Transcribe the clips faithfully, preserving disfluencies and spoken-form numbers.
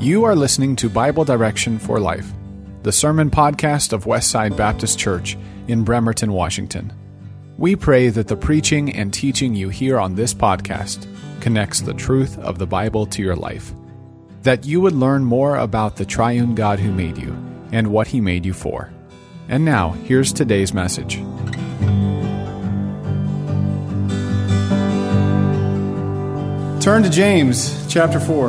You are listening to Bible Direction for Life, the sermon podcast of Westside Baptist Church in Bremerton, Washington. We pray that the preaching and teaching you hear on this podcast connects the truth of the Bible to your life, that you would learn more about the triune God who made you and what He made you for. And now, here's today's message. Turn to James chapter four.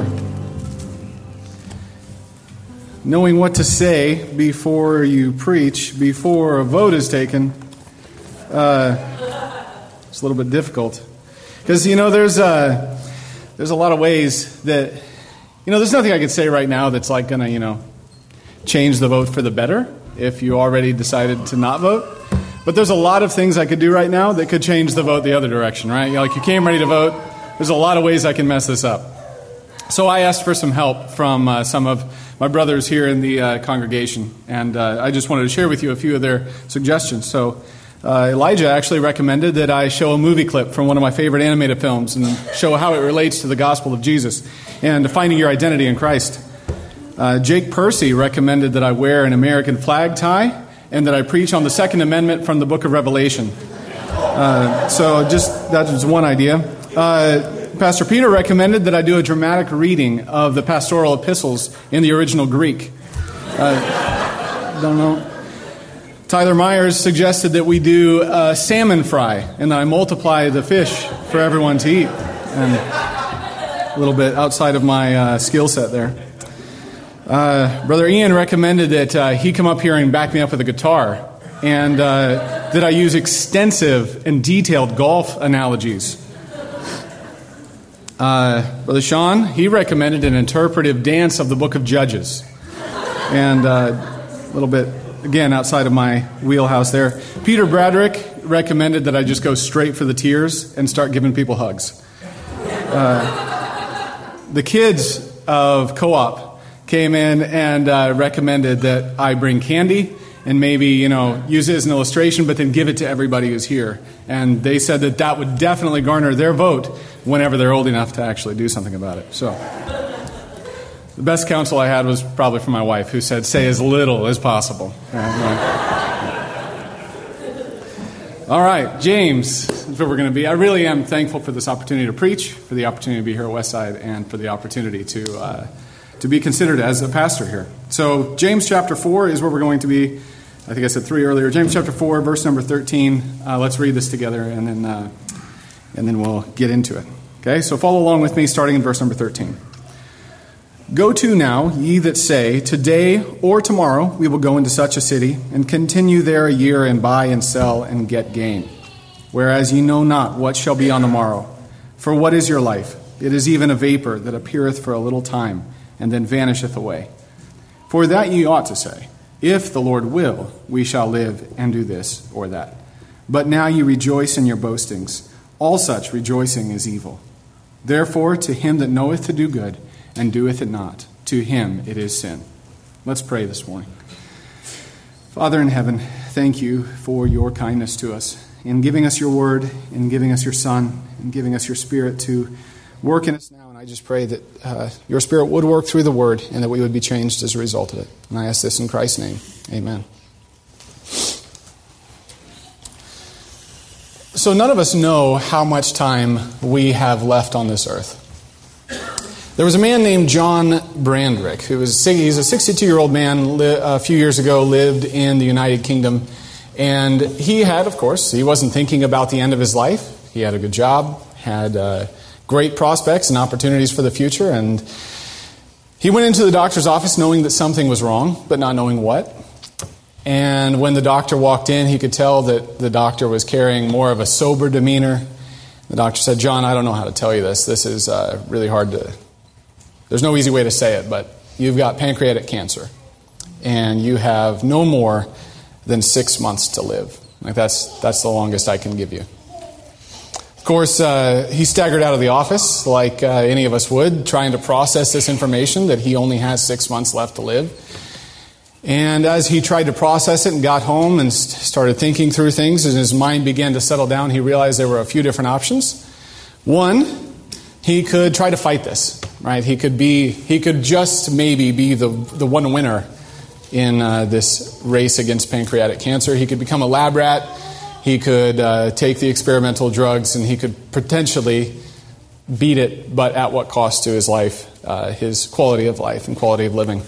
Knowing what to say before you preach, before a vote is taken, uh, it's a little bit difficult. Because, you know, there's a, there's a lot of ways that, you know, there's nothing I could say right now that's like going to, you know, change the vote for the better if you already decided to not vote. But there's a lot of things I could do right now that could change the vote the other direction, right? Like, you came ready to vote. There's a lot of ways I can mess this up. So I asked for some help from uh, some of my brothers here in the uh, congregation, and uh, I just wanted to share with you a few of their suggestions. So uh, Elijah actually recommended that I show a movie clip from one of my favorite animated films and show how it relates to the gospel of Jesus and finding your identity in Christ. Uh, Jake Percy recommended that I wear an American flag tie and that I preach on the Second Amendment from the book of Revelation. Uh, so just that was one idea. Uh, Pastor Peter recommended that I do a dramatic reading of the pastoral epistles in the original Greek. Uh, don't know. Tyler Myers suggested that we do a salmon fry and that I multiply the fish for everyone to eat. And a little bit outside of my uh, skill set there. Uh, Brother Ian recommended that uh, he come up here and back me up with a guitar, and uh, that I use extensive and detailed golf analogies. Uh, Brother Sean, he recommended an interpretive dance of the book of Judges. And uh, a little bit, again, outside of my wheelhouse there. Peter Bradrick recommended that I just go straight for the tears and start giving people hugs. Uh, the kids of Co-op came in and uh, recommended that I bring candy and maybe, you know, use it as an illustration, but then give it to everybody who's here. And they said that that would definitely garner their vote whenever they're old enough to actually do something about it. So the best counsel I had was probably from my wife, who said, say as little as possible. All right, James is where we're going to be. I really am thankful for this opportunity to preach, for the opportunity to be here at Westside, and for the opportunity to uh, to be considered as a pastor here. So James chapter four is where we're going to be. I think I said three earlier. James chapter four, verse number thirteen. Uh, let's read this together, and then uh, and then we'll get into it. Okay, so follow along with me, starting in verse number thirteen. Go to now, ye that say, today or tomorrow we will go into such a city, and continue there a year, and buy and sell, and get gain. Whereas ye know not what shall be on the morrow. For what is your life? It is even a vapor that appeareth for a little time, and then vanisheth away. For that ye ought to say, if the Lord will, we shall live and do this or that. But now ye rejoice in your boastings. All such rejoicing is evil. Therefore, to him that knoweth to do good, and doeth it not, to him it is sin. Let's pray this morning. Father in heaven, thank you for your kindness to us, in giving us your word, in giving us your Son, in giving us your Spirit to work in us now. And I just pray that uh, your Spirit would work through the word, and that we would be changed as a result of it. And I ask this in Christ's name. Amen. So none of us know how much time we have left on this earth. There was a man named John Brandrick, who was he's a sixty-two-year-old man, li- a few years ago lived in the United Kingdom. And he had, of course, he wasn't thinking about the end of his life. He had a good job, had uh, great prospects and opportunities for the future. And he went into the doctor's office knowing that something was wrong, but not knowing what. And when the doctor walked in, he could tell that the doctor was carrying more of a sober demeanor. The doctor said, John, I don't know how to tell you this. This is uh, really hard to... There's no easy way to say it, but you've got pancreatic cancer. And you have no more than six months to live. Like that's that's the longest I can give you. Of course, uh, he staggered out of the office like uh, any of us would, trying to process this information that he only has six months left to live. And as he tried to process it and got home and st- started thinking through things, and his mind began to settle down, he realized there were a few different options. One, he could try to fight this. right? He could be, he could just maybe be the, the one winner in uh, this race against pancreatic cancer. He could become a lab rat. He could uh, take the experimental drugs, and he could potentially beat it, but at what cost to his life, uh, his quality of life and quality of living.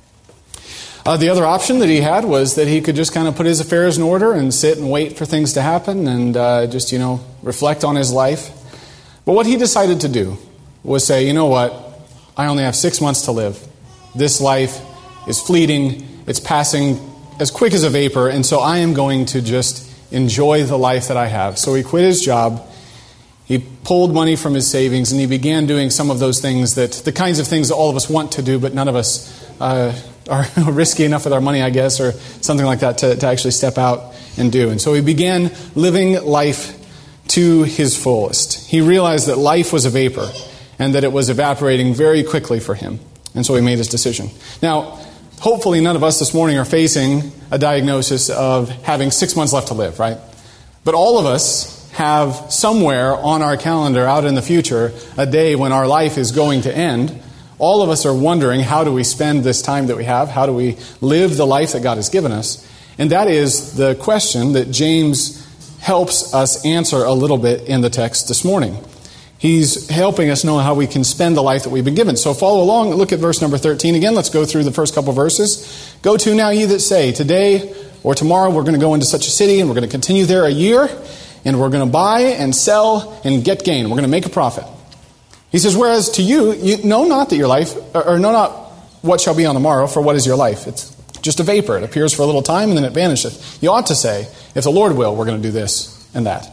Uh, the other option that he had was that he could just kind of put his affairs in order and sit and wait for things to happen and uh, just, you know, reflect on his life. But what he decided to do was say, you know what, I only have six months to live. This life is fleeting. It's passing as quick as a vapor, and so I am going to just enjoy the life that I have. So he quit his job. He pulled money from his savings, and he began doing some of those things that, the kinds of things that all of us want to do, but none of us uh, are risky enough with our money, I guess, or something like that to, to actually step out and do. And so he began living life to his fullest. He realized that life was a vapor and that it was evaporating very quickly for him. And so he made his decision. Now, hopefully none of us this morning are facing a diagnosis of having six months left to live, right? But all of us have somewhere on our calendar out in the future a day when our life is going to end. All of us are wondering, how do we spend this time that we have? How do we live the life that God has given us? And that is the question that James helps us answer a little bit in the text this morning. He's helping us know how we can spend the life that we've been given. So follow along. Look at verse number thirteen again. Let's go through the first couple verses. Go to now ye that say, today or tomorrow we're going to go into such a city and we're going to continue there a year, and we're going to buy and sell and get gain. We're going to make a profit. He says, whereas to you, you know not that your life, or, or know not what shall be on the morrow, for what is your life? It's just a vapor. It appears for a little time and then it vanisheth. You ought to say, if the Lord will, we're going to do this and that.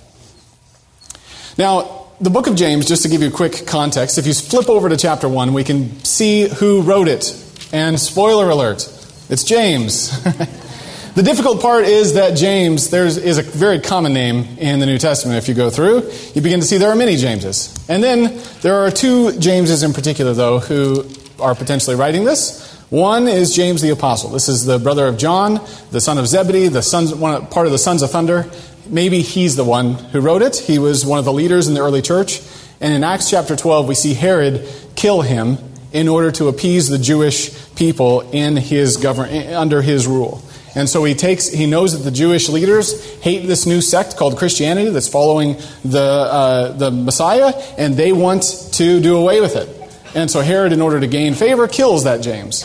Now, the book of James, just to give you a quick context, if you flip over to chapter one, we can see who wrote it. And spoiler alert, it's James. The difficult part is that James, there is a very common name in the New Testament. If you go through, you begin to see there are many Jameses. And then there are two Jameses in particular, though, who are potentially writing this. One is James the Apostle. This is the brother of John, the son of Zebedee, the sons, one, part of the sons of thunder. Maybe he's the one who wrote it. He was one of the leaders in the early church. And in Acts chapter twelve, we see Herod kill him in order to appease the Jewish people in his govern- under his rule. And so he takes, he knows that the Jewish leaders hate this new sect called Christianity that's following the uh, the Messiah, and they want to do away with it. And so Herod, in order to gain favor, kills that James.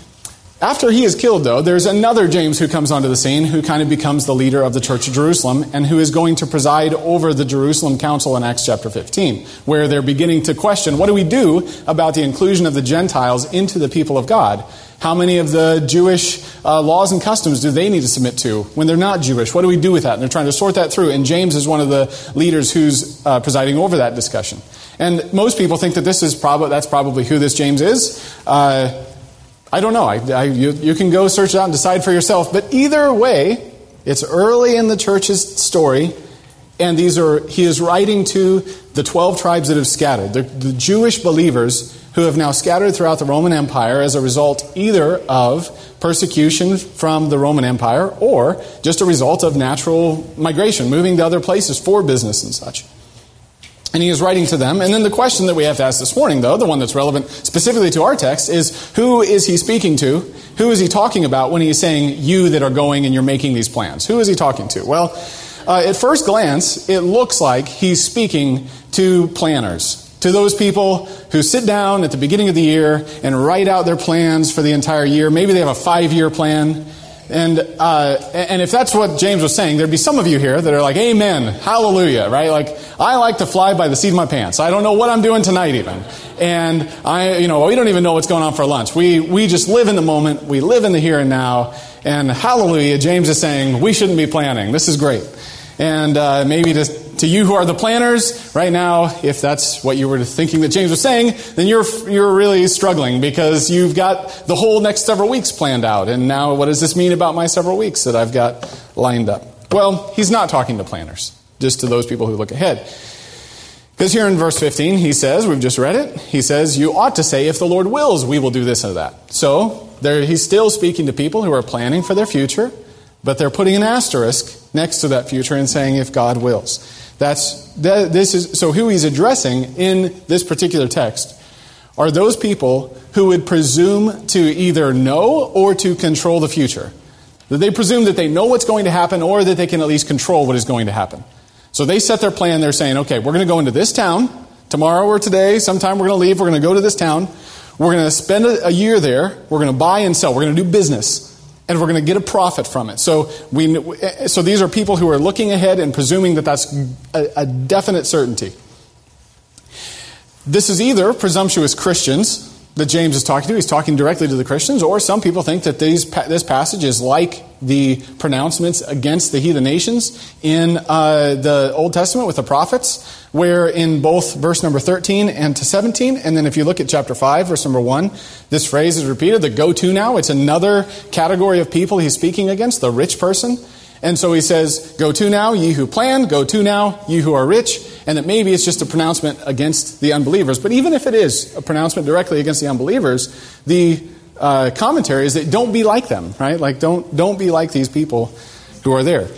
After he is killed, though, there's another James who comes onto the scene who kind of becomes the leader of the Church of Jerusalem and who is going to preside over the Jerusalem Council in Acts chapter fifteen, where they're beginning to question, what do we do about the inclusion of the Gentiles into the people of God? How many of the Jewish uh, laws and customs do they need to submit to when they're not Jewish? What do we do with that? And they're trying to sort that through. And James is one of the leaders who's uh, presiding over that discussion. And most people think that this is probably that's probably who this James is. Uh, I don't know. I, I, you, you can go search it out and decide for yourself. But either way, it's early in the church's story, and these are he is writing to the twelve tribes that have scattered, the, the Jewish believers who have now scattered throughout the Roman Empire as a result either of persecution from the Roman Empire or just a result of natural migration, moving to other places for business and such. And he is writing to them. And then the question that we have to ask this morning, though, the one that's relevant specifically to our text, is who is he speaking to? Who is he talking about when he is saying, you that are going and you're making these plans? Who is he talking to? Well, uh, at first glance, it looks like he's speaking to planners, to those people who sit down at the beginning of the year and write out their plans for the entire year. Maybe they have a five-year plan. And uh, and if that's what James was saying, there'd be some of you here that are like, amen, hallelujah, right? Like, I like to fly by the seat of my pants. I don't know what I'm doing tonight even. And I, you know, we don't even know what's going on for lunch. We we just live in the moment. We live in the here and now. And hallelujah, James is saying we shouldn't be planning. This is great. And uh, maybe to, to you who are the planners right now, if that's what you were thinking that James was saying, then you're you're really struggling because you've got the whole next several weeks planned out. And now what does this mean about my several weeks that I've got lined up? Well, he's not talking to planners, just to those people who look ahead. Because here in verse fifteen, he says, we've just read it, he says, you ought to say, if the Lord wills, we will do this or that. So there, he's still speaking to people who are planning for their future, but they're putting an asterisk next to that future and saying, if God wills. That's that, this is so who he's addressing in this particular text are those people who would presume to either know or to control the future. That they presume that they know what's going to happen or that they can at least control what is going to happen. So they set their plan. They're saying, okay, we're going to go into this town. Tomorrow or today, sometime we're going to leave. We're going to go to this town. We're going to spend a, a year there. We're going to buy and sell. We're going to do business. And we're going to get a profit from it. So we, so these are people who are looking ahead and presuming that that's a, a definite certainty. This is either presumptuous Christians that James is talking to. He's talking directly to the Christians. Or some people think that these, this passage is like the pronouncements against the heathen nations in uh, the Old Testament with the prophets, where in both verse number thirteen and to seventeen, and then if you look at chapter five, verse number one, this phrase is repeated, the go to now. It's another category of people he's speaking against, the rich person. And so he says, go to now, ye who plan, go to now, ye who are rich, and that maybe it's just a pronouncement against the unbelievers. But even if it is a pronouncement directly against the unbelievers, the uh, commentary is that don't be like them, right? Like don't don't be like these people who are there.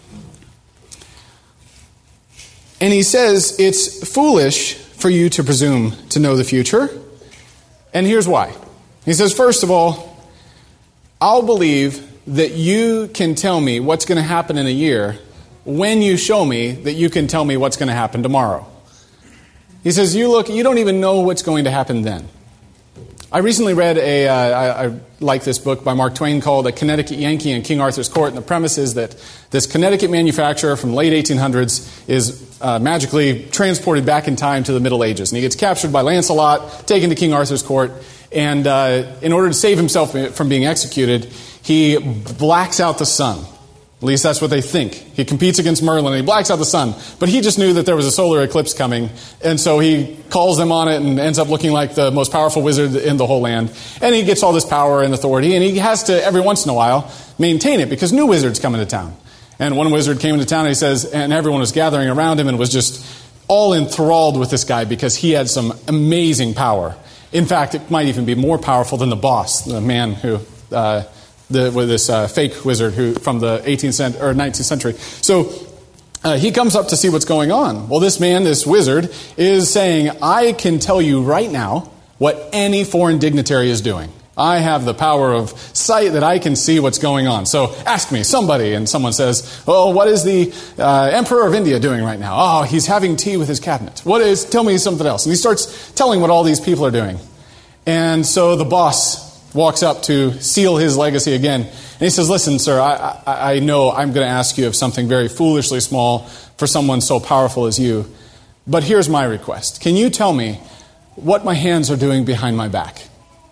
And he says it's foolish for you to presume to know the future. And here's why. He says, first of all, I'll believe that you can tell me what's going to happen in a year when you show me that you can tell me what's going to happen tomorrow. He says, you look, you don't even know what's going to happen then. I recently read a, uh, I, I like this book by Mark Twain called A Connecticut Yankee in King Arthur's Court. And the premise is that this Connecticut manufacturer from the late eighteen hundreds is uh, magically transported back in time to the Middle Ages. And he gets captured by Lancelot, taken to King Arthur's Court. And uh, in order to save himself from being executed, he blacks out the sun. At least that's what they think. He competes against Merlin and he blacks out the sun. But he just knew that there was a solar eclipse coming. And so he calls them on it and ends up looking like the most powerful wizard in the whole land. And he gets all this power and authority. And he has to, every once in a while, maintain it because new wizards come into town. And one wizard came into town and he says, and everyone was gathering around him and was just all enthralled with this guy because he had some amazing power. In fact, it might even be more powerful than the boss, the man who... Uh, The, with this uh, fake wizard who from the eighteenth cent- or nineteenth century. So uh, he comes up to see what's going on. Well, this man, this wizard, is saying, I can tell you right now what any foreign dignitary is doing. I have the power of sight that I can see what's going on. So ask me, somebody. And someone says, oh, what is the uh, Emperor of India doing right now? Oh, he's having tea with his cabinet. What is, tell me something else. And he starts telling what all these people are doing. And so the boss walks up to seal his legacy again. And he says, listen, sir, I, I, I know I'm going to ask you of something very foolishly small for someone so powerful as you. But here's my request. Can you tell me what my hands are doing behind my back?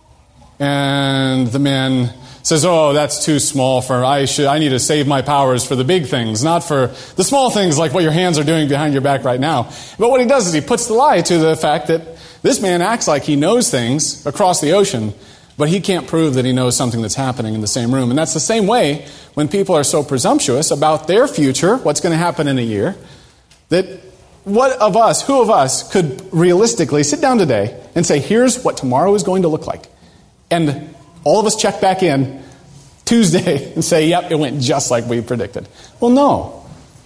And the man says, oh, that's too small for, I should, I need to save my powers for the big things, not for the small things like what your hands are doing behind your back right now. But what he does is he puts the lie to the fact that this man acts like he knows things across the ocean, but he can't prove that he knows something that's happening in the same room. And that's the same way when people are so presumptuous about their future, what's going to happen in a year, that what of us, who of us could realistically sit down today and say, here's what tomorrow is going to look like. And all of us check back in Tuesday and say, yep, it went just like we predicted. Well, no.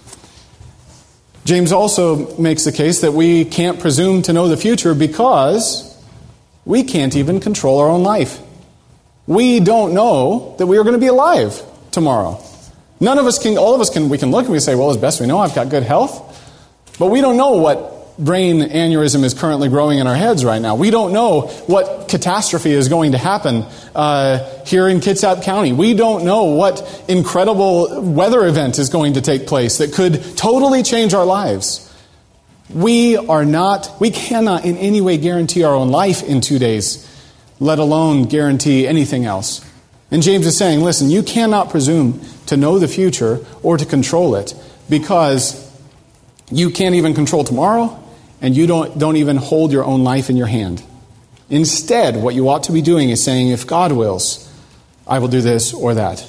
James also makes the case that we can't presume to know the future because we can't even control our own life. We don't know that we are going to be alive tomorrow. None of us can, all of us can, we can look and we say, well, as best we know, I've got good health. But we don't know what brain aneurysm is currently growing in our heads right now. We don't know what catastrophe is going to happen uh, here in Kitsap County. We don't know what incredible weather event is going to take place that could totally change our lives. We are not, we cannot in any way guarantee our own life in two days, let alone guarantee anything else. And James is saying, listen, you cannot presume to know the future or to control it because you can't even control tomorrow and you don't, don't even hold your own life in your hand. Instead, what you ought to be doing is saying, if God wills, I will do this or that.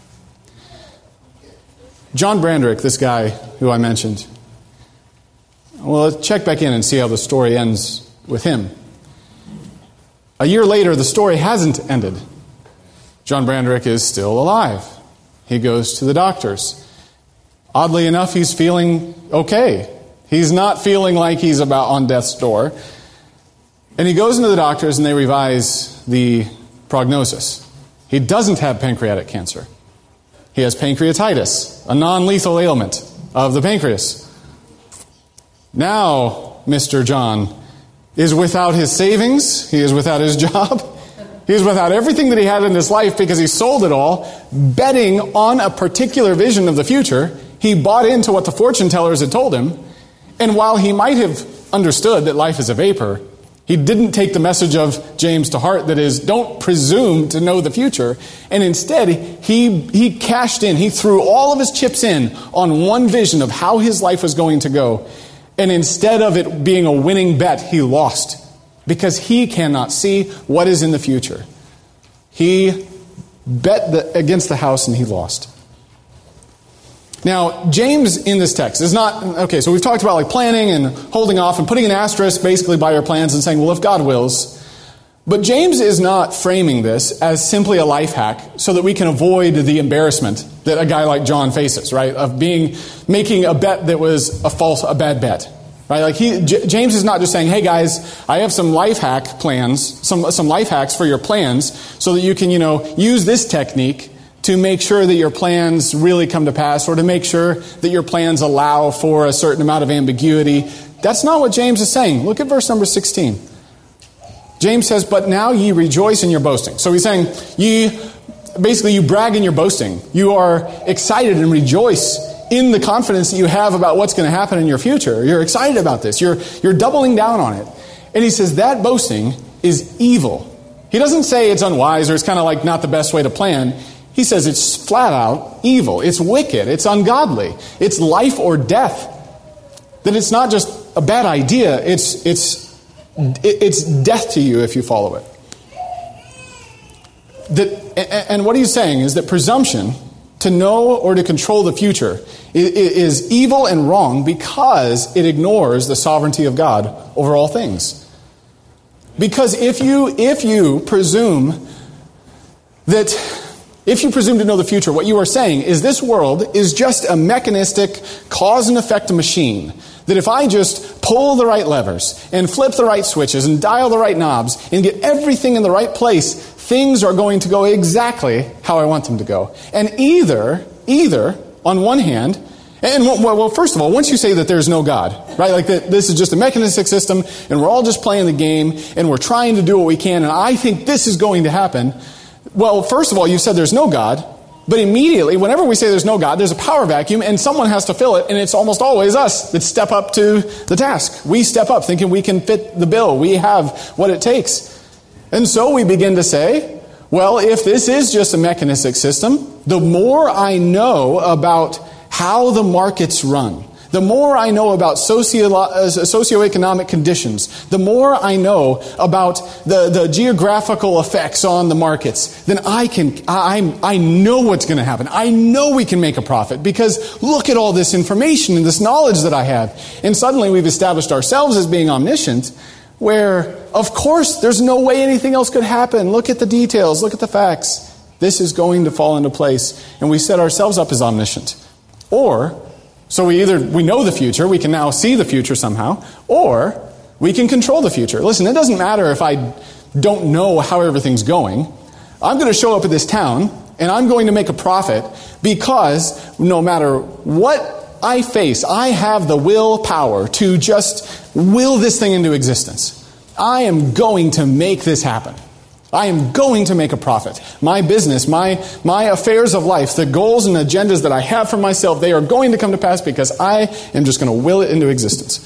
John Brandrick, this guy who I mentioned, well, let's check back in and see how the story ends with him. A year later, the story hasn't ended. John Brandrick is still alive. He goes to the doctors. Oddly enough, he's feeling okay. He's not feeling like he's about on death's door. And he goes into the doctors and they revise the prognosis. He doesn't have pancreatic cancer. He has pancreatitis, a non-lethal ailment of the pancreas. Now, Mister John is without his savings. He is without his job. He is without everything that he had in his life because he sold it all, betting on a particular vision of the future. He bought into what the fortune tellers had told him. And while he might have understood that life is a vapor, he didn't take the message of James to heart, that is, don't presume to know the future. And instead, he, he cashed in. He threw all of his chips in on one vision of how his life was going to go. And instead of it being a winning bet, he lost. Because he cannot see what is in the future. He bet the, against the house and he lost. Now, James in this text is not, okay, so we've talked about like planning and holding off and putting an asterisk basically by your plans and saying, well, if God wills. But James is not framing this as simply a life hack so that we can avoid the embarrassment that a guy like John faces, right? Of being, making a bet that was a false, a bad bet. Right? Like he, J- James is not just saying, hey guys, I have some life hack plans, some, some life hacks for your plans so that you can, you know, use this technique to make sure that your plans really come to pass, or to make sure that your plans allow for a certain amount of ambiguity. That's not what James is saying. Look at verse number sixteen. James says, but now ye rejoice in your boasting. So he's saying, ye, basically you brag in your boasting. You are excited and rejoice in the confidence that you have about what's going to happen in your future. You're excited about this. You're, you're doubling down on it. And he says that boasting is evil. He doesn't say it's unwise or it's kind of like not the best way to plan. He says it's flat out evil. It's wicked. It's ungodly. It's life or death. That it's not just a bad idea. It's, it's, it's death to you if you follow it. That, and what he's saying is that presumption to know or to control the future is evil and wrong because it ignores the sovereignty of God over all things. Because if you, if you presume that, if you presume to know the future, what you are saying is this world is just a mechanistic cause and effect machine. That if I just pull the right levers and flip the right switches and dial the right knobs and get everything in the right place, things are going to go exactly how I want them to go. And either, either, on one hand, and well, well, first of all, once you say that there's no God, right, like that this is just a mechanistic system and we're all just playing the game and we're trying to do what we can and I think this is going to happen. Well, first of all, you said there's no God, but immediately, whenever we say there's no God, there's a power vacuum and someone has to fill it, and it's almost always us that step up to the task. We step up thinking we can fit the bill. We have what it takes. And so we begin to say, well, if this is just a mechanistic system, the more I know about how the markets run, the more I know about socio- uh, socioeconomic conditions, the more I know about the, the geographical effects on the markets, then I can, I, I know what's going to happen. I know we can make a profit because look at all this information and this knowledge that I have. And suddenly we've established ourselves as being omniscient, where, of course, there's no way anything else could happen. Look at the details. Look at the facts. This is going to fall into place. And we set ourselves up as omniscient. Or, so we either, we know the future, we can now see the future somehow, or we can control the future. Listen, it doesn't matter if I don't know how everything's going. I'm going to show up at this town, and I'm going to make a profit because no matter what I face, I have the willpower to just will this thing into existence. I am going to make this happen. I am going to make a profit. My business, my, my affairs of life, the goals and agendas that I have for myself, they are going to come to pass because I am just going to will it into existence.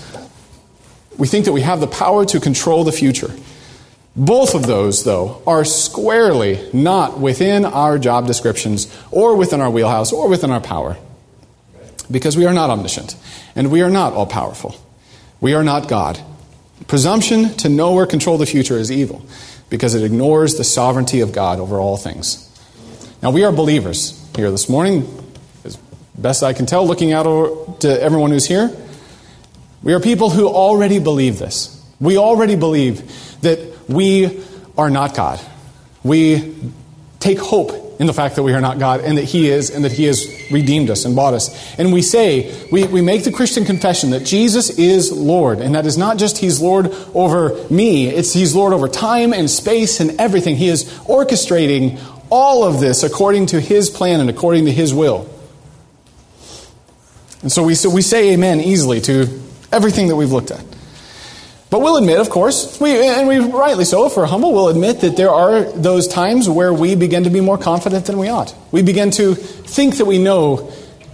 We think that we have the power to control the future. Both of those, though, are squarely not within our job descriptions or within our wheelhouse or within our power. Because we are not omniscient and we are not all-powerful. We are not God. Presumption to know or control the future is evil because it ignores the sovereignty of God over all things. Now, we are believers here this morning, as best I can tell, looking out to everyone who's here. We are people who already believe this. We already believe that we are not God. We take hope in the fact that we are not God, and that He is, and that He has redeemed us and bought us. And we say, we, we make the Christian confession that Jesus is Lord, and that is not just He's Lord over me, it's He's Lord over time and space and everything. He is orchestrating all of this according to His plan and according to His will. And so we, so we say amen easily to everything that we've looked at. But we'll admit, of course, we, and we rightly so, if we're humble, we'll admit that there are those times where we begin to be more confident than we ought. We begin to think that we know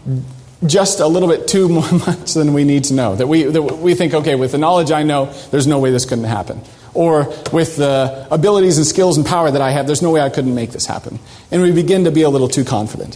just a little bit too much than we need to know. That we, that we think, okay, with the knowledge I know, there's no way this couldn't happen. Or with the abilities and skills and power that I have, there's no way I couldn't make this happen. And we begin to be a little too confident.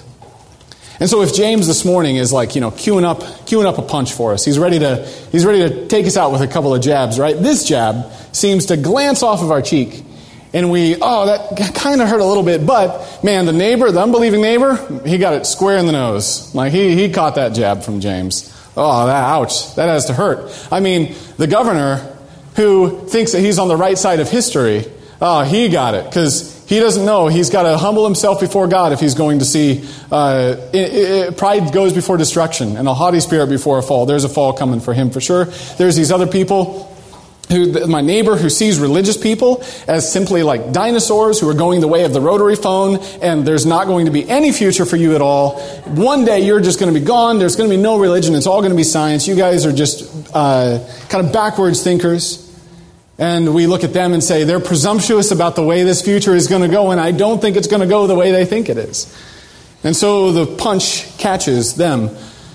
And so if James this morning is like, you know, queuing up, queuing up a punch for us, he's ready to, he's ready to take us out with a couple of jabs, right? This jab seems to glance off of our cheek, and we, oh, that kind of hurt a little bit, but man, the neighbor, the unbelieving neighbor, he got it square in the nose. Like he, he caught that jab from James. Oh, that, ouch, that has to hurt. I mean, the governor who thinks that he's on the right side of history, oh, he got it, because he doesn't know. He's got to humble himself before God if he's going to see uh, it, it, pride goes before destruction and a haughty spirit before a fall. There's a fall coming for him for sure. There's these other people, who my neighbor who sees religious people as simply like dinosaurs who are going the way of the rotary phone, and there's not going to be any future for you at all. One day you're just going to be gone. There's going to be no religion. It's all going to be science. You guys are just uh, kind of backwards thinkers. And we look at them and say, they're presumptuous about the way this future is going to go, and I don't think it's going to go the way they think it is. And so the punch catches them.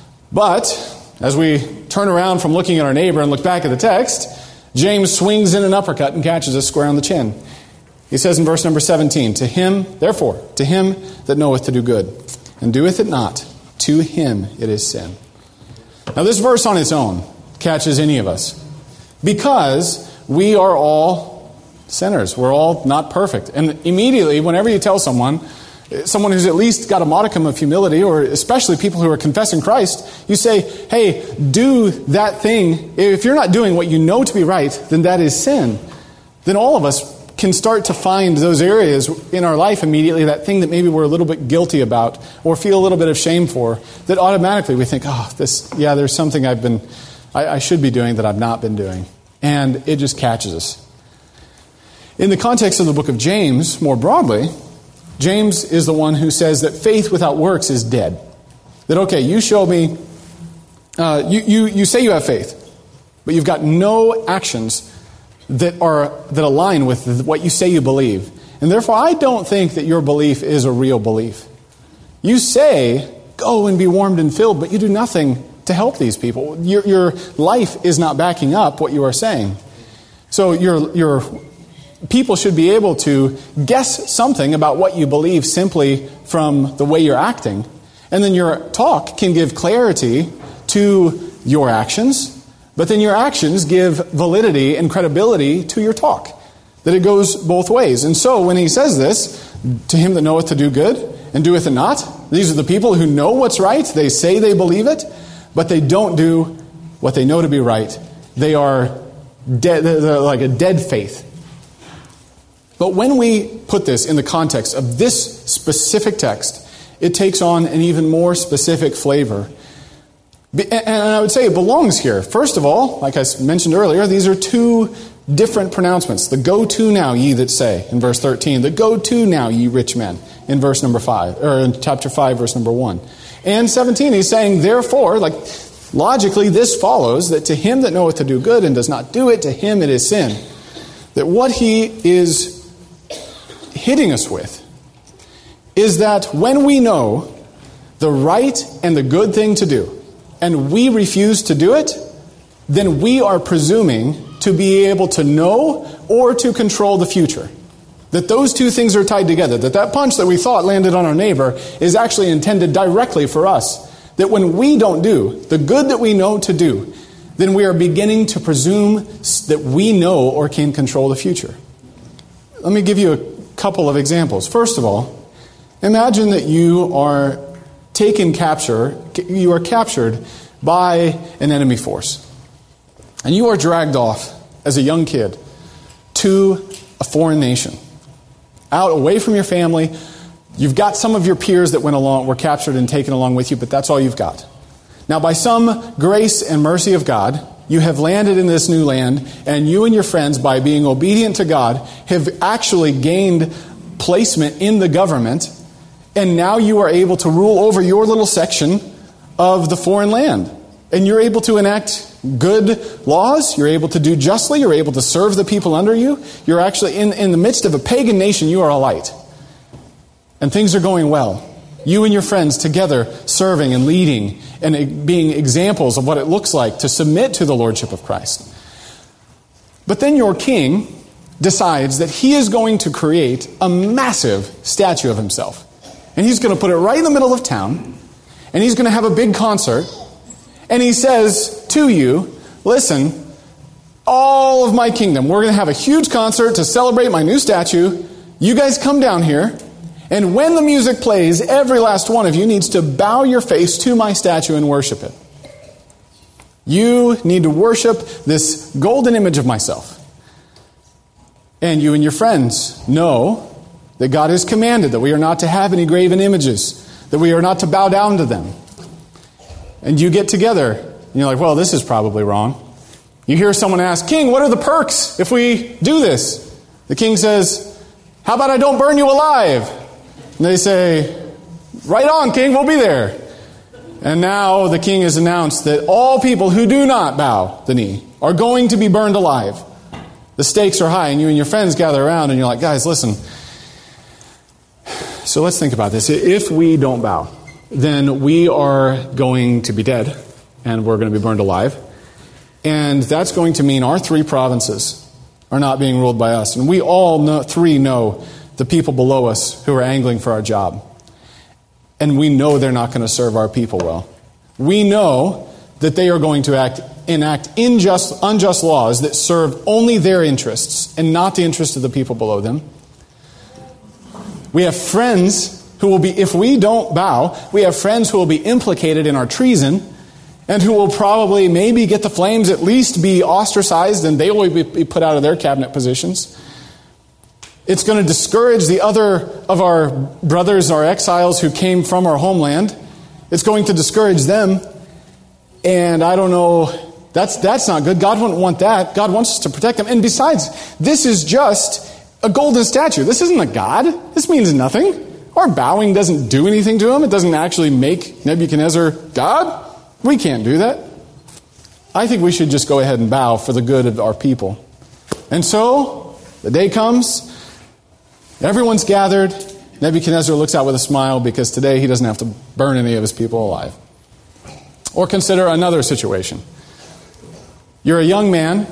But as we turn around from looking at our neighbor and look back at the text, James swings in an uppercut and catches us square on the chin. He says in verse number seventeen, To him, therefore, to him that knoweth to do good, and doeth it not, to him it is sin. Now this verse on its own catches any of us, because we are all sinners. We're all not perfect. And immediately, whenever you tell someone, someone who's at least got a modicum of humility, or especially people who are confessing Christ, you say, hey, do that thing. If you're not doing what you know to be right, then that is sin. Then all of us can start to find those areas in our life immediately, that thing that maybe we're a little bit guilty about or feel a little bit of shame for, that automatically we think, oh, this, yeah, there's something I've been, I, I should be doing that I've not been doing. And it just catches us. In the context of the book of James, more broadly, James is the one who says that faith without works is dead. That, okay, you show me, uh, you, you, you say you have faith, but you've got no actions that are that align with what you say you believe. And therefore, I don't think that your belief is a real belief. You say, go and be warmed and filled, but you do nothing to help these people. Your, your life is not backing up what you are saying. So your, your people should be able to guess something about what you believe simply from the way you're acting. And then your talk can give clarity to your actions, but then your actions give validity and credibility to your talk. That it goes both ways. And so when he says this, to him that knoweth to do good and doeth it not, these are the people who know what's right. They say they believe it, but they don't do what they know to be right. They are dead, they're like a dead faith. But when we put this in the context of this specific text, it takes on an even more specific flavor. And I would say it belongs here. First of all, like I mentioned earlier, these are two different pronouncements. The go to now, ye that say, in verse thirteen. The go to now, ye rich men, in verse number five, or in chapter five, verse number one. And seventeen, he's saying, therefore, like logically, this follows that to him that knoweth to do good and does not do it, to him it is sin. That what he is hitting us with is that when we know the right and the good thing to do, and we refuse to do it, then we are presuming to be able to know or to control the future. That those two things are tied together. That that punch that we thought landed on our neighbor is actually intended directly for us. That when we don't do the good that we know to do, then we are beginning to presume that we know or can control the future. Let me give you a couple of examples. First of all, imagine that you are taken capture, you are captured by an enemy force. And you are dragged off as a young kid to a foreign nation. Out away from your family, You've got some of your peers that went along, were captured and taken along with you, but that's all you've got. Now, by some grace and mercy of God, you have landed in this new land, and you and your friends, by being obedient to God, have actually gained placement in the government, and now you are able to rule over your little section of the foreign land. And you're able to enact good laws, you're able to do justly, you're able to serve the people under you. You're actually, in, in the midst of a pagan nation, you are a light. And things are going well. You and your friends together serving and leading and being examples of what it looks like to submit to the lordship of Christ. But then your king decides that he is going to create a massive statue of himself. And he's going to put it right in the middle of town. And he's going to have a big concert. And he says to you, listen, all of my kingdom, we're going to have a huge concert to celebrate my new statue. You guys come down here. And when the music plays, every last one of you needs to bow your face to my statue and worship it. You need to worship this golden image of myself. And you and your friends know that God has commanded that we are not to have any graven images, that we are not to bow down to them. And you get together, and you're like, well, this is probably wrong. You hear someone ask, King, what are the perks if we do this? The king says, how about I don't burn you alive? And they say, right on, King, we'll be there. And now the king has announced that all people who do not bow the knee are going to be burned alive. The stakes are high, and you and your friends gather around, and you're like, guys, listen. So let's think about this. If we don't bow, then we are going to be dead, and we're going to be burned alive. And that's going to mean our three provinces are not being ruled by us. And we all know, three know the people below us who are angling for our job. And we know they're not going to serve our people well. We know that they are going to act, enact unjust, unjust laws that serve only their interests and not the interests of the people below them. We have friends who will be, if we don't bow, we have friends who will be implicated in our treason and who will probably maybe get the flames, at least be ostracized, and they will be put out of their cabinet positions. It's going to discourage the other of our brothers, our exiles who came from our homeland. It's going to discourage them. And I don't know, that's that's not good. God wouldn't want that. God wants us to protect them. And besides, this is just a golden statue. This isn't a god. This means nothing. Our bowing doesn't do anything to him. It doesn't actually make Nebuchadnezzar God. We can't do that. I think we should just go ahead and bow for the good of our people. And so, the day comes. Everyone's gathered. Nebuchadnezzar looks out with a smile because today he doesn't have to burn any of his people alive. Or consider another situation. You're a young man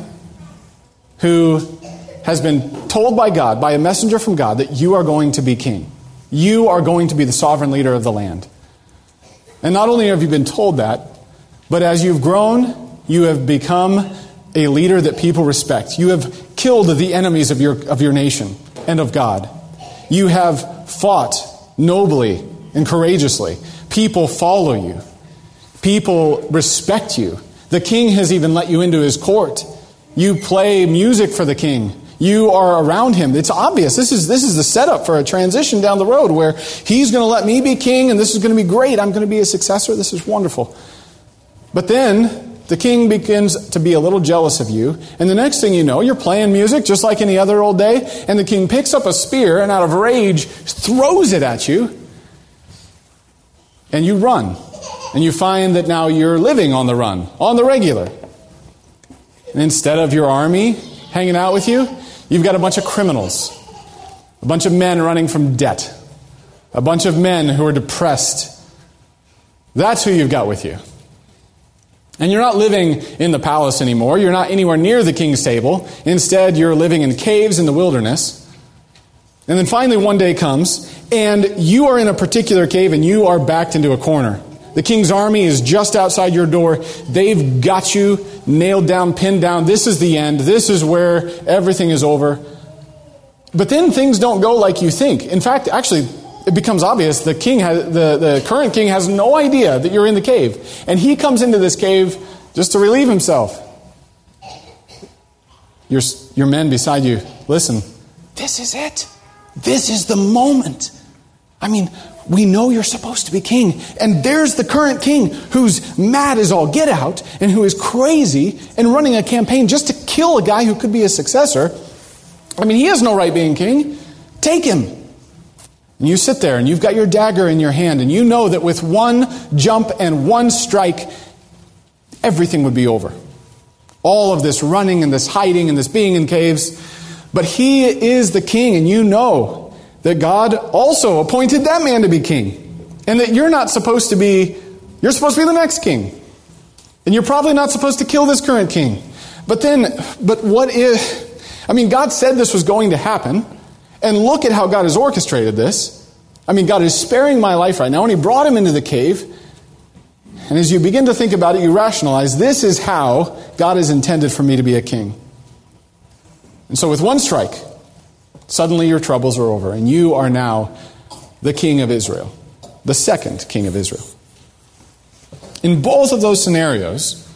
who has been told by God, by a messenger from God, that you are going to be king. You are going to be the sovereign leader of the land. And not only have you been told that, but as you've grown, you have become a leader that people respect. You have killed the enemies of your, of your nation and of God. You have fought nobly and courageously. People follow you. People respect you. The king has even let you into his court. You play music for the king. You are around him. It's obvious. This is this is the setup for a transition down the road where he's going to let me be king and this is going to be great. I'm going to be a successor. This is wonderful. But then the king begins to be a little jealous of you. And the next thing you know, you're playing music just like any other old day. And the king picks up a spear and out of rage throws it at you. And you run. And you find that now you're living on the run, on the regular. And instead of your army hanging out with you, you've got a bunch of criminals. A bunch of men running from debt. A bunch of men who are depressed. That's who you've got with you. And you're not living in the palace anymore. You're not anywhere near the king's table. Instead, you're living in caves in the wilderness. And then finally one day comes, and you are in a particular cave, and you are backed into a corner. The king's army is just outside your door. They've got you nailed down, pinned down. This is the end. This is where everything is over. But then things don't go like you think. In fact, actually, it becomes obvious the king has, the, the current king has no idea that you're in the cave. And he comes into this cave just to relieve himself. Your, your men beside you, listen, this is it. This is the moment. I mean, we know you're supposed to be king. And there's the current king who's mad as all get out and who is crazy and running a campaign just to kill a guy who could be his successor. I mean, he has no right being king. Take him. And you sit there and you've got your dagger in your hand and you know that with one jump and one strike, everything would be over. All of this running and this hiding and this being in caves. But he is the king, and you know that God also appointed that man to be king. And that you're not supposed to be, you're supposed to be the next king. And you're probably not supposed to kill this current king. But then, but what if, I mean, God said this was going to happen. And look at how God has orchestrated this. I mean, God is sparing my life right now, and he brought him into the cave. And as you begin to think about it, you rationalize, this is how God has intended for me to be a king. And so with one strike, suddenly your troubles are over, and you are now the king of Israel, the second king of Israel. In both of those scenarios,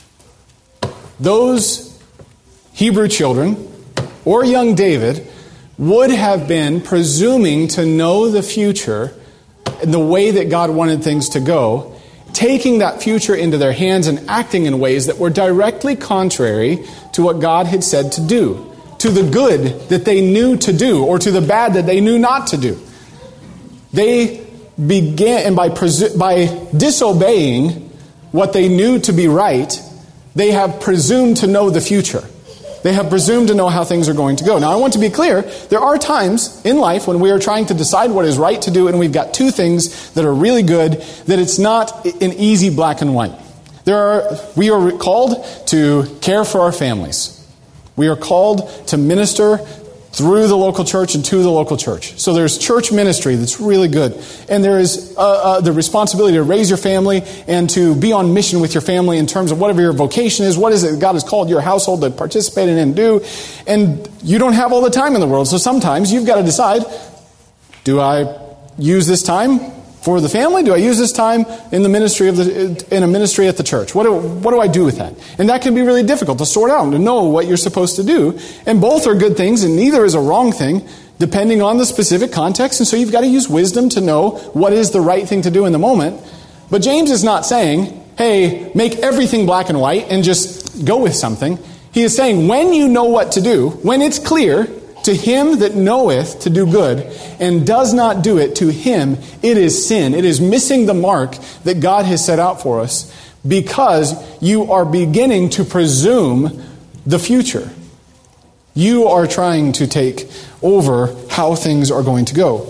those Hebrew children, or young David, would have been presuming to know the future and the way that God wanted things to go, taking that future into their hands and acting in ways that were directly contrary to what God had said to do, to the good that they knew to do, or to the bad that they knew not to do. They began, and by, presu- by disobeying what they knew to be right, they have presumed to know the future. They have presumed to know how things are going to go. Now, I want to be clear, there are times in life when we are trying to decide what is right to do, and we've got two things that are really good, that it's not an easy black and white. There are, we are called to care for our families. We are called to minister through the local church and to the local church. So there's church ministry that's really good. And there is uh, uh, the responsibility to raise your family and to be on mission with your family in terms of whatever your vocation is. What is it God has called your household to participate in and do? And you don't have all the time in the world. So sometimes you've got to decide, do I use this time for the family? Do I use this time in the ministry of the in a ministry at the church? What do, what do I do with that? And that can be really difficult to sort out and to know what you're supposed to do. And both are good things, and neither is a wrong thing, depending on the specific context. And so you've got to use wisdom to know what is the right thing to do in the moment. But James is not saying, hey, make everything black and white and just go with something. He is saying, when you know what to do, when it's clear, to him that knoweth to do good and does not do it, to him it is sin. It is missing the mark that God has set out for us because you are beginning to presume the future. You are trying to take over how things are going to go.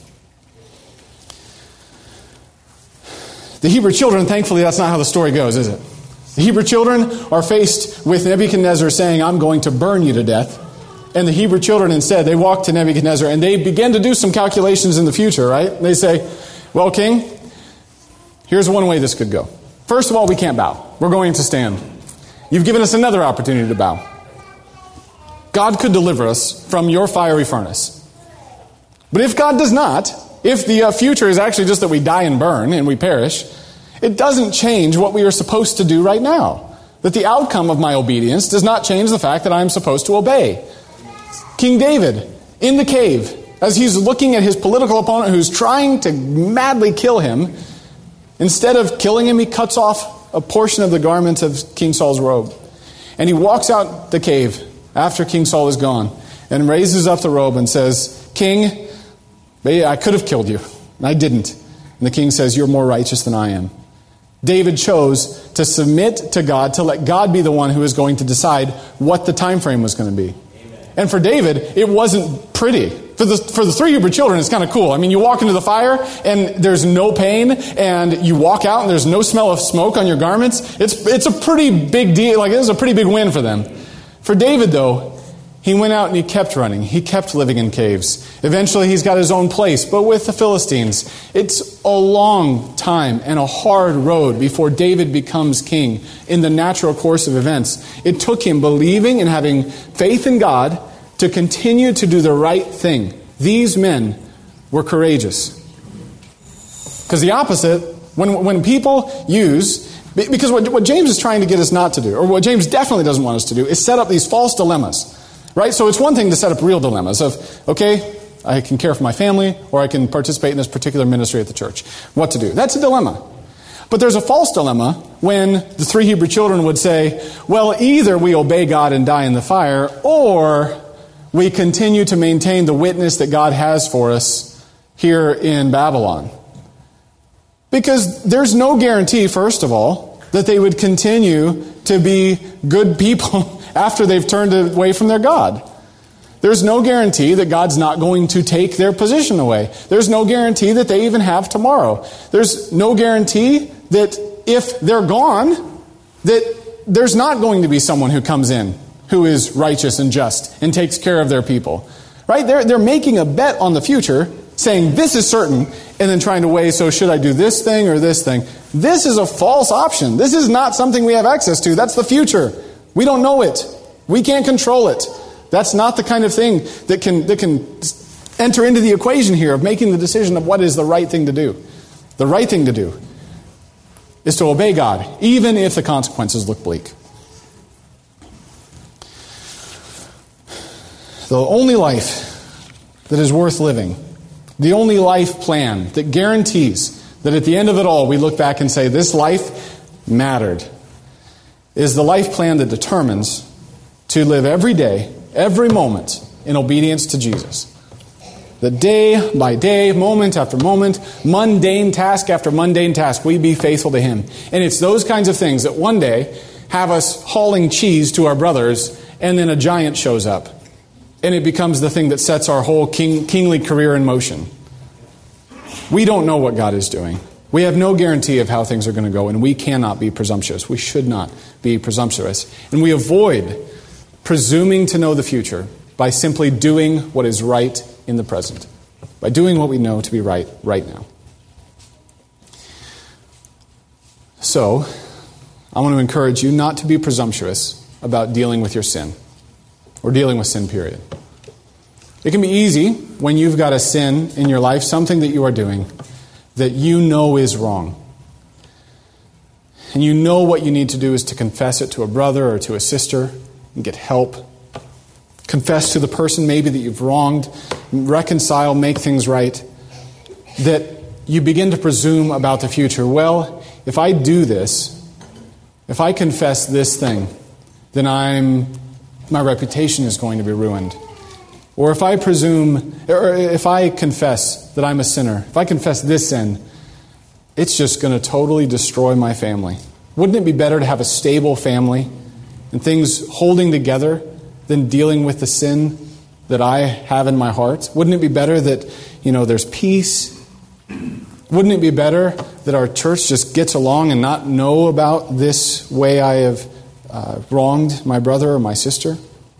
The Hebrew children, thankfully, that's not how the story goes, is it? The Hebrew children are faced with Nebuchadnezzar saying, I'm going to burn you to death. And the Hebrew children instead, they walk to Nebuchadnezzar and they begin to do some calculations in the future, right? They say, well, king, here's one way this could go. First of all, we can't bow. We're going to stand. You've given us another opportunity to bow. God could deliver us from your fiery furnace. But if God does not, if the uh, future is actually just that we die and burn and we perish, it doesn't change what we are supposed to do right now. That the outcome of my obedience does not change the fact that I am supposed to obey. King David, in the cave, as he's looking at his political opponent who's trying to madly kill him, instead of killing him, he cuts off a portion of the garment of King Saul's robe. And he walks out the cave after King Saul is gone and raises up the robe and says, King, I could have killed you, and I didn't. And the king says, you're more righteous than I am. David chose to submit to God, to let God be the one who is going to decide what the time frame was going to be. And for David, it wasn't pretty. For the for the three Hebrew children, it's kind of cool. I mean, you walk into the fire, and there's no pain, and you walk out, and there's no smell of smoke on your garments. It's it's a pretty big deal. Like, it was a pretty big win for them. For David, though, he went out and he kept running. He kept living in caves. Eventually, he's got his own place, but with the Philistines. It's a long time and a hard road before David becomes king in the natural course of events. It took him believing and having faith in God to continue to do the right thing. These men were courageous. Because the opposite, when when people use, because what, what James is trying to get us not to do, or what James definitely doesn't want us to do, is set up these false dilemmas. Right? So it's one thing to set up real dilemmas of, okay, I can care for my family, or I can participate in this particular ministry at the church. What to do? That's a dilemma. But there's a false dilemma when the three Hebrew children would say, well, either we obey God and die in the fire, or we continue to maintain the witness that God has for us here in Babylon. Because there's no guarantee, first of all, that they would continue to be good people after they've turned away from their God. There's no guarantee that God's not going to take their position away. There's no guarantee that they even have tomorrow. There's no guarantee that if they're gone, that there's not going to be someone who comes in who is righteous and just and takes care of their people. Right? They're, they're making a bet on the future, saying this is certain, and then trying to weigh, so should I do this thing or this thing? This is a false option. This is not something we have access to. That's the future. We don't know it. We can't control it. That's not the kind of thing that can that can enter into the equation here of making the decision of what is the right thing to do. The right thing to do is to obey God, even if the consequences look bleak. The only life that is worth living, the only life plan that guarantees that at the end of it all we look back and say, this life mattered, is the life plan that determines to live every day, every moment in obedience to Jesus. That day by day, moment after moment, mundane task after mundane task, we be faithful to Him. And it's those kinds of things that one day have us hauling cheese to our brothers, and then a giant shows up. And it becomes the thing that sets our whole king, kingly career in motion. We don't know what God is doing. We have no guarantee of how things are going to go, and we cannot be presumptuous. We should not be presumptuous. And we avoid presuming to know the future by simply doing what is right in the present. By doing what we know to be right right now. So, I want to encourage you not to be presumptuous about dealing with your sin. Or dealing with sin, period. It can be easy when you've got a sin in your life, something that you are doing, that you know is wrong. And you know what you need to do is to confess it to a brother or to a sister and get help. Confess to the person maybe that you've wronged, reconcile, make things right. That you begin to presume about the future. Well, if I do this, if I confess this thing, then I'm my reputation is going to be ruined. Or if I presume, or if I confess that I'm a sinner, if I confess this sin, it's just going to totally destroy my family. Wouldn't it be better to have a stable family and things holding together than dealing with the sin that I have in my heart? Wouldn't it be better that, you know, there's peace? Wouldn't it be better that our church just gets along and not know about this way I have uh, wronged my brother or my sister?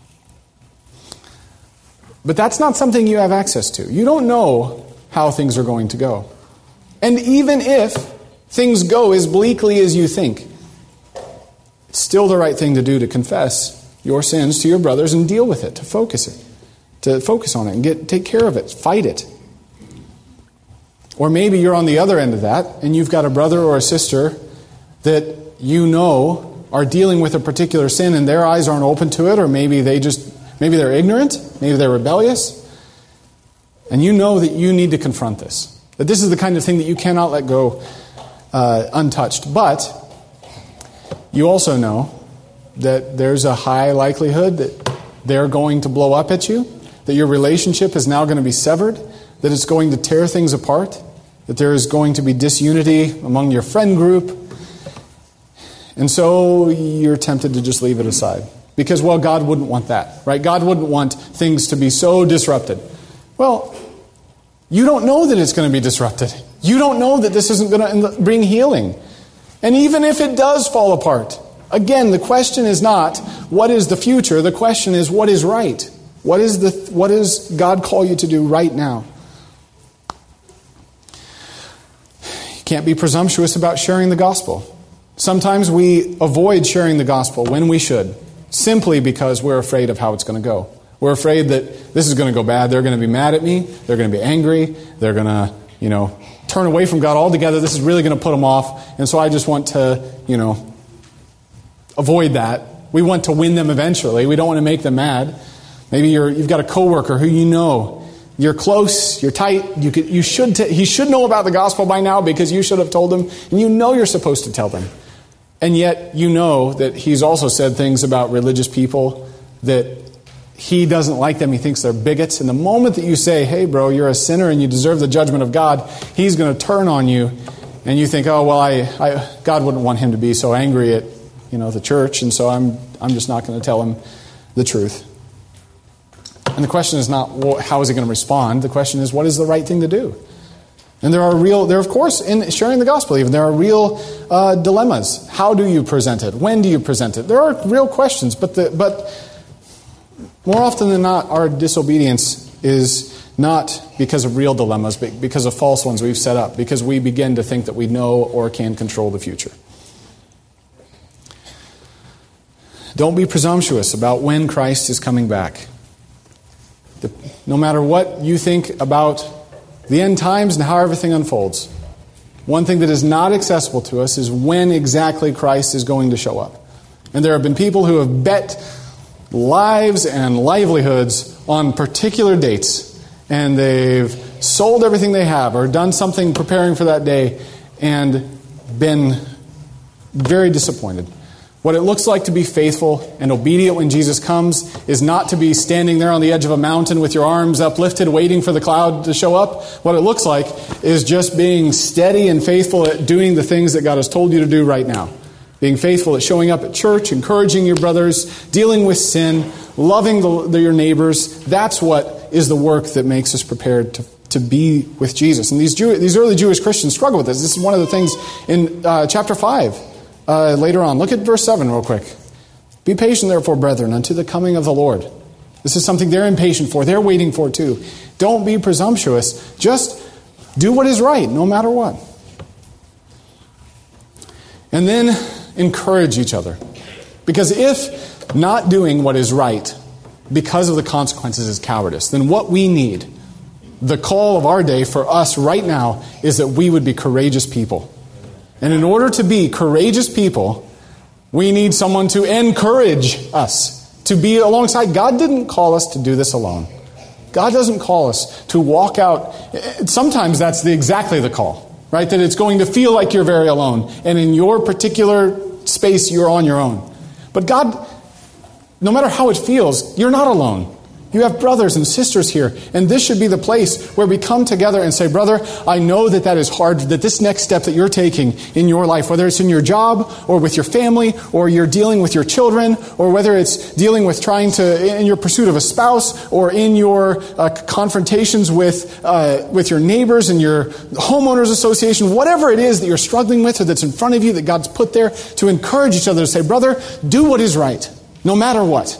But that's not something you have access to. You don't know how things are going to go. And even if things go as bleakly as you think, it's still the right thing to do to confess your sins to your brothers and deal with it, to focus it, to focus on it and get take care of it, fight it. Or maybe you're on the other end of that and you've got a brother or a sister that you know are dealing with a particular sin and their eyes aren't open to it, or maybe they just maybe they're ignorant, maybe they're rebellious, and you know that you need to confront this. That this is the kind of thing that you cannot let go uh, untouched. But you also know that there's a high likelihood that they're going to blow up at you, that your relationship is now going to be severed, that it's going to tear things apart, that there is going to be disunity among your friend group. And so you're tempted to just leave it aside. Because, well, God wouldn't want that, right? God wouldn't want things to be so disrupted. Well, you don't know that it's going to be disrupted. You don't know that this isn't going to bring healing. And even if it does fall apart, again, the question is not, what is the future? The question is, what is right? What is the what does God call you to do right now? You can't be presumptuous about sharing the gospel. Sometimes we avoid sharing the gospel when we should, simply because we're afraid of how it's going to go. We're afraid that this is going to go bad. They're going to be mad at me. They're going to be angry. They're going to, you know, turn away from God altogether. This is really going to put them off. And so I just want to, you know, avoid that. We want to win them eventually. We don't want to make them mad. Maybe you're, you've got a coworker who you know you're close, you're tight, you could, you should t- he should know about the gospel by now because you should have told him, and you know you're supposed to tell them. And yet you know that he's also said things about religious people that he doesn't like them, he thinks they're bigots. And the moment that you say, hey bro, you're a sinner and you deserve the judgment of God, he's going to turn on you, and you think, oh, well, I, I God wouldn't want him to be so angry at, you know, the church, and so I'm I'm just not going to tell him the truth. And the question is not, well, how is he going to respond? The question is, what is the right thing to do? And there are real, there of course, in sharing the gospel even, there are real uh, dilemmas. How do you present it? When do you present it? There are real questions, but the, but more often than not, our disobedience is not because of real dilemmas, but because of false ones we've set up, because we begin to think that we know or can control the future. Don't be presumptuous about when Christ is coming back. The, no matter what you think about the end times and how everything unfolds, one thing that is not accessible to us is when exactly Christ is going to show up. And there have been people who have bet lives and livelihoods on particular dates, and they've sold everything they have or done something preparing for that day and been very disappointed. What it looks like to be faithful and obedient when Jesus comes is not to be standing there on the edge of a mountain with your arms uplifted waiting for the cloud to show up. What it looks like is just being steady and faithful at doing the things that God has told you to do right now. Being faithful at showing up at church, encouraging your brothers, dealing with sin, loving the, the, your neighbors. That's what is the work that makes us prepared to, to be with Jesus. And these Jew, these early Jewish Christians struggle with this. This is one of the things in uh, chapter five. Uh, later on. Look at verse seven real quick. Be patient, therefore, brethren, unto the coming of the Lord. This is something they're impatient for. They're waiting for too. Don't be presumptuous. Just do what is right, no matter what. And then encourage each other. Because if not doing what is right because of the consequences is cowardice, then what we need, the call of our day for us right now, is that we would be courageous people. And in order to be courageous people, we need someone to encourage us, to be alongside. God didn't call us to do this alone. God doesn't call us to walk out. Sometimes that's the, exactly the call, right? That it's going to feel like you're very alone. And in your particular space, you're on your own. But God, no matter how it feels, you're not alone. You have brothers and sisters here, and this should be the place where we come together and say, brother, I know that that is hard, that this next step that you're taking in your life, whether it's in your job or with your family, or you're dealing with your children, or whether it's dealing with trying to, in your pursuit of a spouse, or in your uh, confrontations with uh, with your neighbors and your homeowners association, whatever it is that you're struggling with or that's in front of you that God's put there, to encourage each other to say, brother, do what is right, no matter what.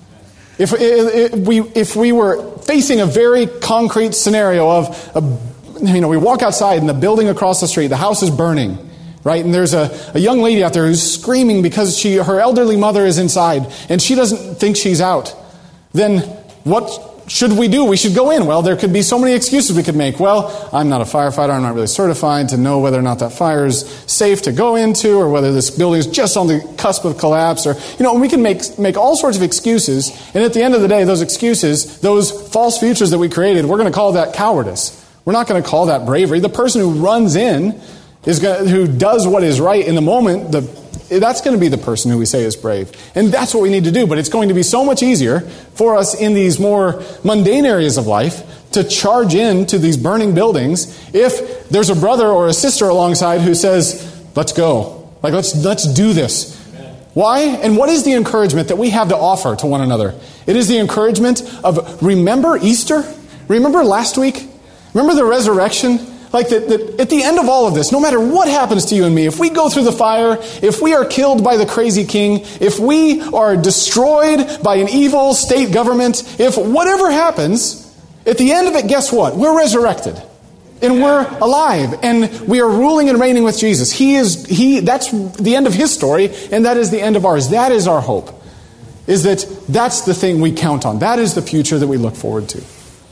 If, if we if we were facing a very concrete scenario of, a, you know, we walk outside and the building across the street, the house is burning, right? And there's a, a young lady out there who's screaming because she her elderly mother is inside and she doesn't think she's out. Then what should we do? We should go in. Well, there could be so many excuses we could make. Well, I'm not a firefighter. I'm not really certified to know whether or not that fire is safe to go into, or whether this building is just on the cusp of collapse. Or, you know, we can make make all sorts of excuses. And at the end of the day, those excuses, those false futures that we created, we're going to call that cowardice. We're not going to call that bravery. The person who runs in, is going to, who does what is right in the moment, the that's going to be the person who we say is brave. And that's what we need to do. But it's going to be so much easier for us in these more mundane areas of life to charge into these burning buildings if there's a brother or a sister alongside who says, let's go. Like, let's let's do this. Why? And what is the encouragement that we have to offer to one another? It is the encouragement of, remember Easter? Remember last week? Remember the resurrection? Like that, that at the end of all of this, no matter what happens to you and me, if we go through the fire, if we are killed by the crazy king, if we are destroyed by an evil state government, if whatever happens, at the end of it, guess what? We're resurrected. And we're alive. And we are ruling and reigning with Jesus. He is, he, that's the end of his story, and that is the end of ours. That is our hope. Is that that's the thing we count on. That is the future that we look forward to.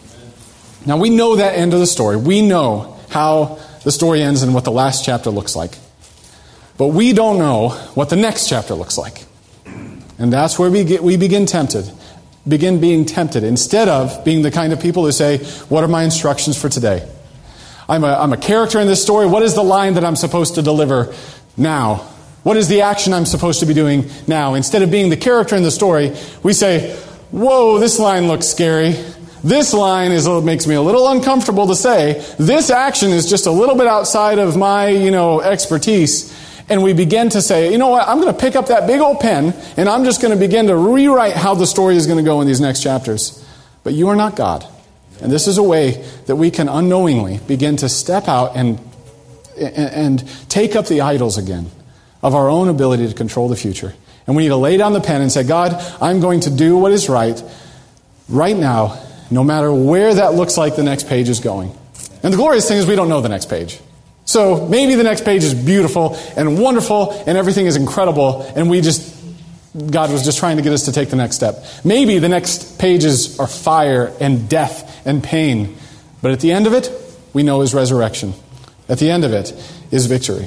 Now we know that end of the story. We know how the story ends and what the last chapter looks like. But we don't know what the next chapter looks like. And that's where we get, we begin tempted. begin being tempted instead of being the kind of people who say, what are my instructions for today? I'm a, I'm a character in this story. What is the line that I'm supposed to deliver now? What is the action I'm supposed to be doing now? Instead of being the character in the story, we say, whoa, this line looks scary. This line is makes me a little uncomfortable to say. This action is just a little bit outside of my, you know, expertise. And we begin to say, you know what, I'm going to pick up that big old pen and I'm just going to begin to rewrite how the story is going to go in these next chapters. But you are not God. And this is a way that we can unknowingly begin to step out and, and, and take up the idols again of our own ability to control the future. And we need to lay down the pen and say, God, I'm going to do what is right, right now, no matter where that looks like the next page is going. And the glorious thing is we don't know the next page. So maybe the next page is beautiful and wonderful and everything is incredible and we just, God was just trying to get us to take the next step. Maybe the next pages are fire and death and pain. But at the end of it, we know is resurrection. At the end of it is victory.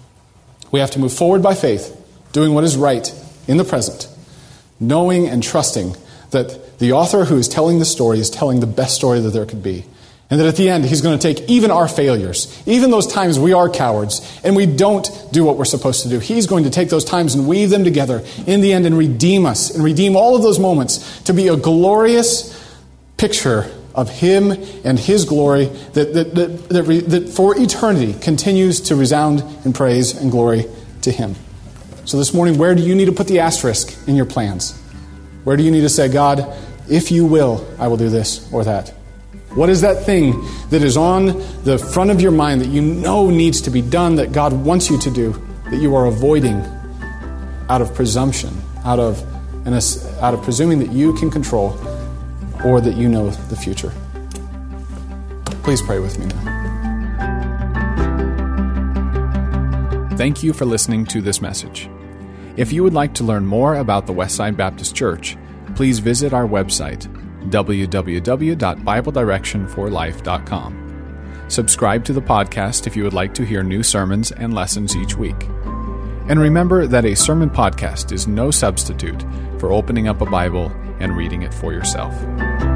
We have to move forward by faith, doing what is right in the present, knowing and trusting that the author who is telling the story is telling the best story that there could be. And that at the end, he's going to take even our failures, even those times we are cowards, and we don't do what we're supposed to do. He's going to take those times and weave them together in the end and redeem us, and redeem all of those moments to be a glorious picture of him and his glory that, that, that, that, that for eternity continues to resound in praise and glory to him. So this morning, where do you need to put the asterisk in your plans? Where do you need to say, God, if you will, I will do this or that? What is that thing that is on the front of your mind that you know needs to be done, that God wants you to do, that you are avoiding out of presumption, out of, and out of presuming that you can control or that you know the future? Please pray with me now. Thank you for listening to this message. If you would like to learn more about the Westside Baptist Church, please visit our website, w w w dot bible direction for life dot com. Subscribe to the podcast if you would like to hear new sermons and lessons each week. And remember that a sermon podcast is no substitute for opening up a Bible and reading it for yourself.